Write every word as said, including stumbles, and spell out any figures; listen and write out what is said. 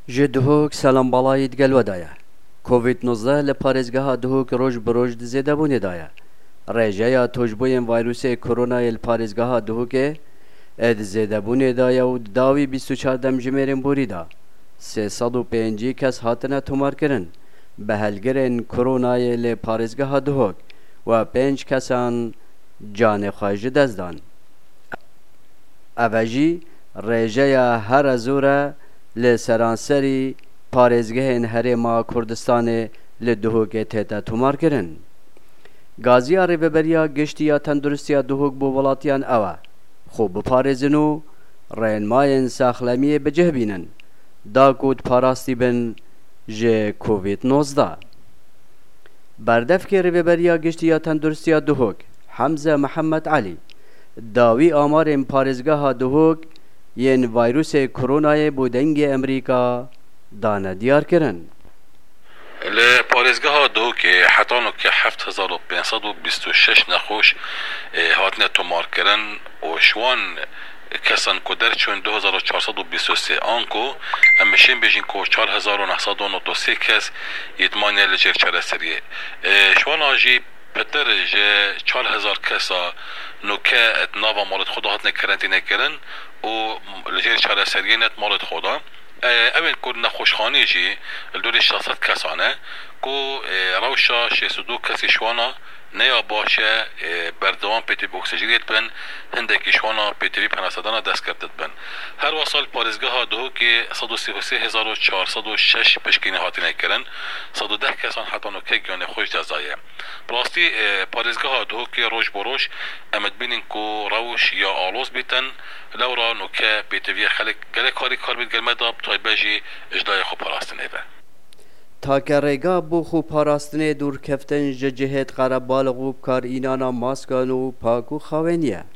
جدهوک سلام بالایت گلو دایا. کووید نوزده لپارزگاه دهوک روز بروز زیاده بونه دایا. رژه توجبویم ویروس کرونا لپارزگاه دهوک اد زیاده بونه دایا و داوی بیست و چهار دم جمرین بوری دا. سیصد و پنجی کس هاتنه تومار کرن. به هلگرین کرونا لپارزگاه دهوک و پنج کسان جان خواهج دزدان. اوجی رژه هر زوره لسرانسری پارێزگەهên herêma Kurdistanê li Duhokê tête tomar kirin. Gaziya Rêveberiya Giştiya Tendurustiya Duhok bû welatiyan ew e, xwe biparêzin û rênmayên saxlemiyê bicih bînin, da ku parastî bin ji kovid nozda. Berdevkê Rêveberiya Giştiya Tendurustiya Duhok, Hemze Mihemed Elî, dawî amarên parêzgeha Duhok ین ویروس کرونای بودنگ امریکا دانه دیار کرن. لپارێزگەها دهۆکê hetanek heft hezar û pênc sed û bîst û şeş nexweş hatine tomarkirin û ji wan kesan ku derçûn du hezar û çar sed û bîst û sê an ku em mêşên bêjin ku çar hezar û neh sed û nod û sê kes yêtmaniye li jêr çareseriyê. Ji wan a jî پتر جه چهار هزار کسا نوکه ات ناوا مالت خدا هاتنه کرنتینه کرن و لجیر چهار سرگینت مالت خدا اول کل نخوشخانی جی الدوری شخصت کسانه کو روشا شیستو کسی شوانا نیا باشه بردوان پیتی بوکسیجریت بن هندکی شوانا پیتی بی پناسدانا دست کردت بن هر وصال پارزگاه دو که صد و سی و سه هزار و چهارصد و شش پشکینی هاتینه کرن صد و ده کسان حتی نوکه گیانه خوش جزایه براستی پارزگاه دو که روش بروش امد بینین کو روش یا آلوز بیتن لورا نوکه پیتی بی خلق گله کاری کار بید گلمه داب تای بجی اجدای خوب پراستنه به تاکرگا بو خو پاراستنه دور کفتن جهت قربال غوب کار اینانا ماسکان و پاکو خوینیه